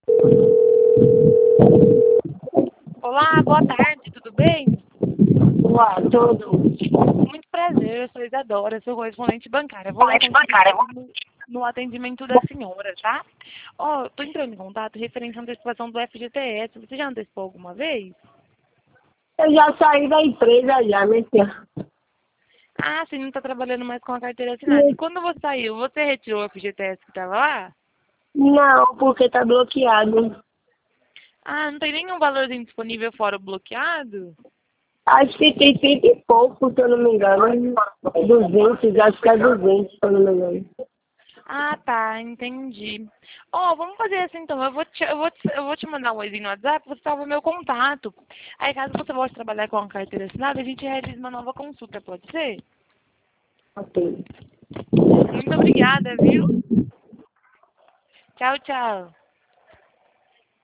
Olá, boa tarde, tudo bem? Olá, tudo. Muito prazer, eu sou Isadora, sou correspondente bancária. Vou dar continuidade no atendimento da senhora, tá? Ó, tô entrando em contato referente à antecipação do FGTS. Você já antecipou alguma vez? Eu já saí da empresa já, minha filha. Ah, você não tá trabalhando mais com a carteira assinada. E quando você saiu, você retirou o FGTS que estava lá? Não, porque tá bloqueado. Ah, não tem nenhum valorzinho disponível fora o bloqueado? Acho que tem 100 e pouco, se eu não me engano. 200, acho que é 200, se eu não me engano. Ah, tá, entendi. Ó, vamos fazer assim então. Eu vou te mandar um oizinho no WhatsApp, você salva o meu contato. Aí caso você volte trabalhar com a carteira assinada, a gente realiza uma nova consulta, pode ser? Ok. Muito obrigada, viu? Tchau, tchau.